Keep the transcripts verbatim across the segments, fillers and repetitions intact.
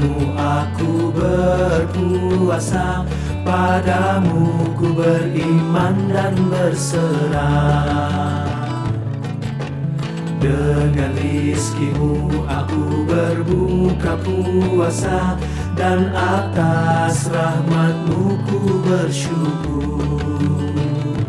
karenamu aku berpuasa, padamu ku beriman dan berserah. Dengan rizkimu aku berbuka puasa, dan atas rahmatmu ku bersyukur.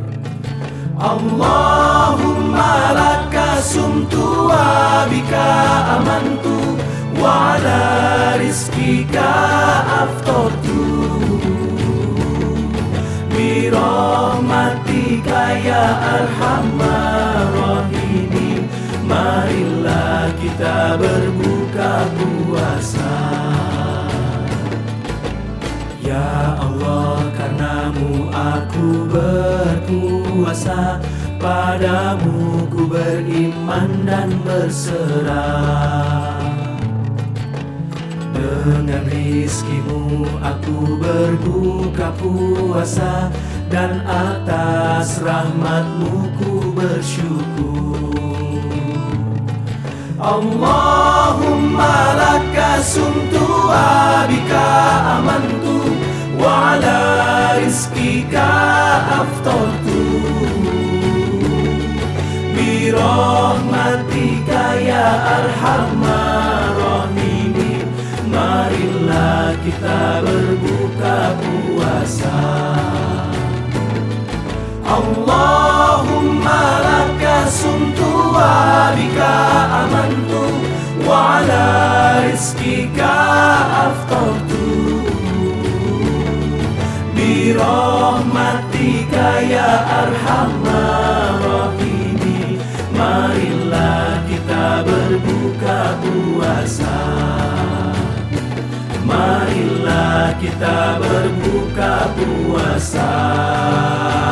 Allahumma laka sumtu wa bika amantu, wa ala rizkika aftartu. Birahmatika ya arhamar rahimin, marilah kita berbuka puasa. Ya Allah, karenamu aku berpuasa, padamu ku beriman dan berserah. Dengan rizkimu aku berbuka puasa, dan atas rahmatmu ku bersyukur. Allahumma laka sumtu wa bika amantu, wa ala rizkika aftartu. Birahmatika ya arhamar rahimin, marilah kita berbuka puasa. Allahumma laka sumtu wa bika amantu, wa ala rizkika aftartu. Birahmatika ya arhamar rahimin, marilah kita berbuka puasa. Marilah kita berbuka puasa.